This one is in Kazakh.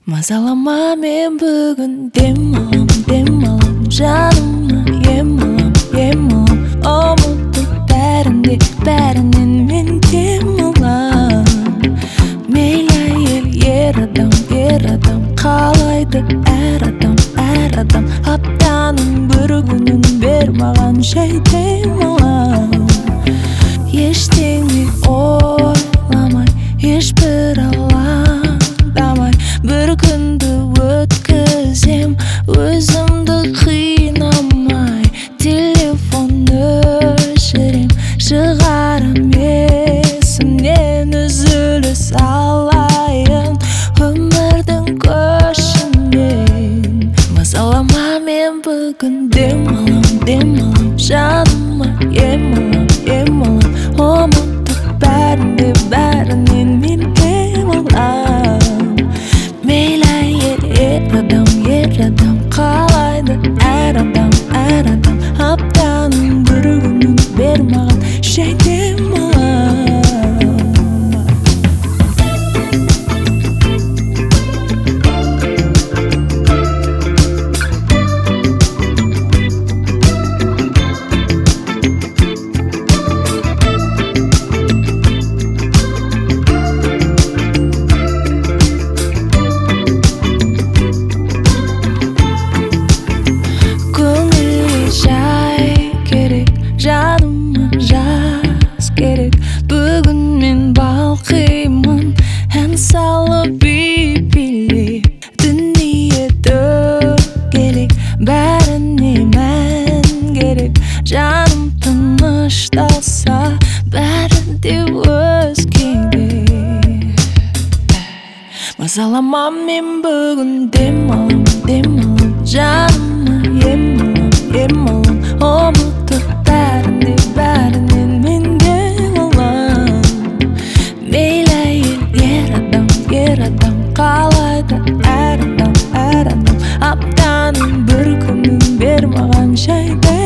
Мазалама мен бүгін дем алам, жаныма ем алам, ұмытып бәрінен мен дем алам. Мейлі әйел, ер адам, қалайды әр адам, аптаның бір күнін бер маған жай дем алам. Ештеңе ойламай, ешбір алаңдамай, бір күнді өткізем, өзімді қинамай. Телефон өшірем, шығарам есімнен, үзіліс алайын өмірдің көшінен. Мазалама мен бүгін дем алам, жаныма ем алам, ұмытып бәрінен мен дем алам. Мейлі әйел, ер адам, қалайды әр адам, аптаның бір күнін бер маған жай дем алам. Жаныма жаз керек, бүгін мен балқимын, ән салып билеп, дүние дөңгелек, бәріне мән керек. Жаным тынышталса, бәрі де өзгеге. Мазалама мен бүгін дем алам, жаныма ем алам, ұмытып бәрінен мен дем алам. Мейлі әйел, ер адам, қалайды әр адам, аптаның бір күнін бер маған жай